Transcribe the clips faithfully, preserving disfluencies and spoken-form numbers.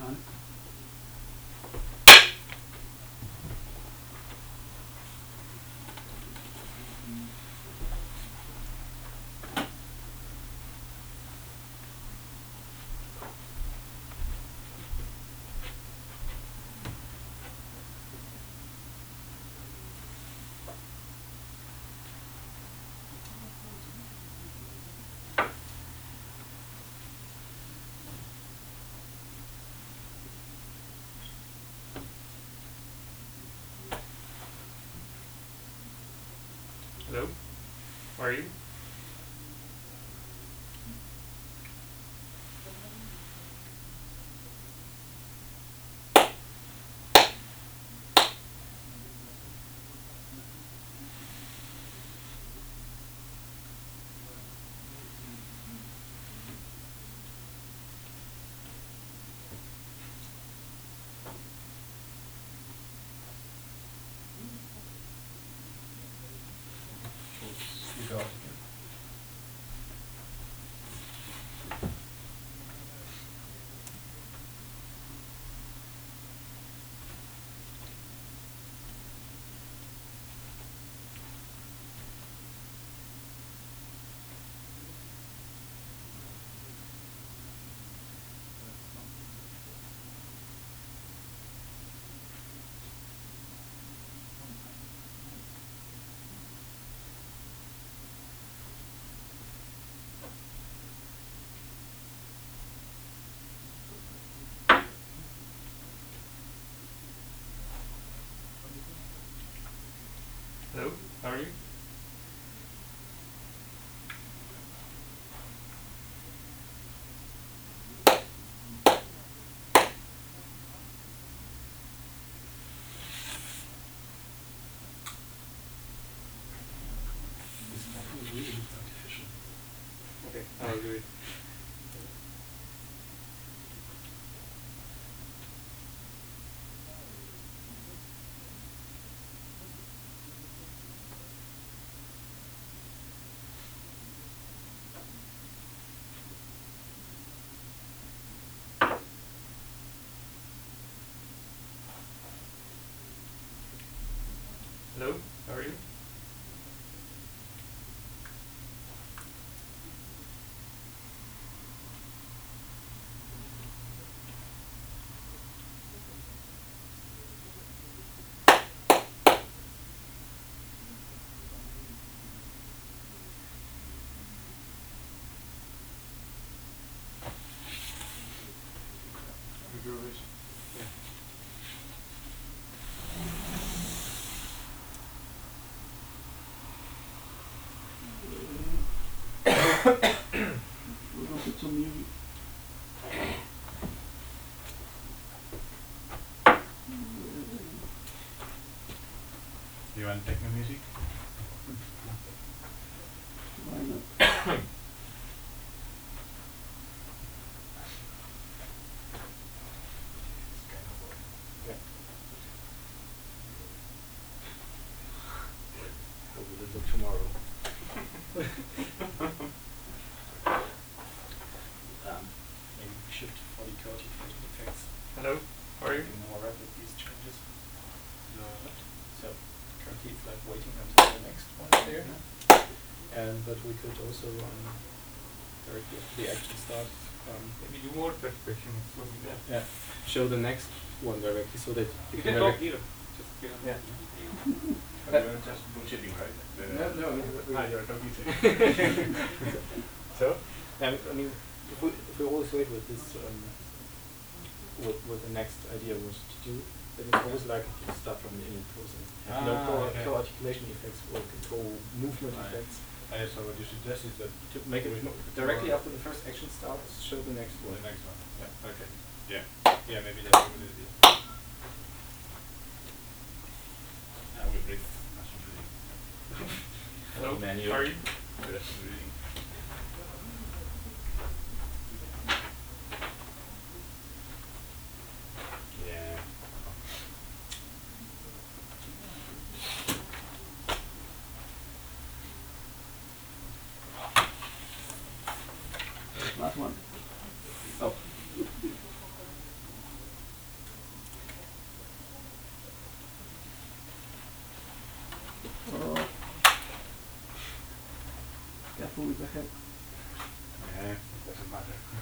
Right. Hello? How are you? You go out again. Hello? How are you? This mic really looks artificial. Okay, I'll do it. Hello? How are you? You do it. Yeah. We're gonna put some music. You want techno music? Why not? It's kind of boring. Yeah. How will it look tomorrow? um, maybe we shift for the codification effects. Hello? How are you? Making more rapid these changes. No. So currently it's like waiting until the next one is there. And but we could also um, directly after the action starts um, Maybe do more perspiration. It's so good. yeah, show the next one directly so that You you can can talk direct- either. Just get on. Yeah. But you're just bullshitting, right? The No, no, we- ah, you're talking to So? I mean- I mean, if we if we always wait with this, um, what what the next idea was to do, then it's always like to start from the init process. Have no Ah, co okay. co-articulation effects or co movement Right. effects. I so what you suggest is that To make it we- mo- directly more- after the first action starts, show the next one. the next one. Yeah. Okay. Yeah. Yeah, maybe that's a good idea. I will break machine reading. Hello? Manual. How are you? Rest of reading. Yeah. Last one. Oh.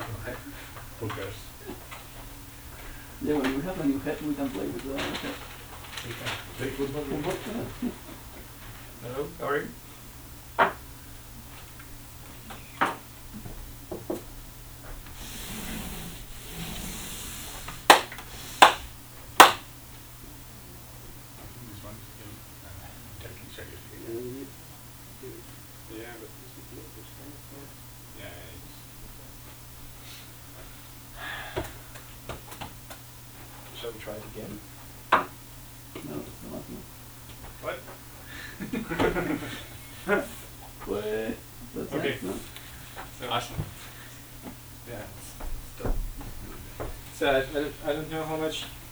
Who cares? Yeah, when we have a new head, we can play with the head. We can play football. Football, yeah. Hello, how are you? This one is still uh, taking seriously. Yeah, Yeah, but this is the other side. Yeah, it's Shall we try it again? No, it's the last one. what? Wait, that's Okay. next, no? So Arsenal. Yeah. So I, I, don't, I don't know how much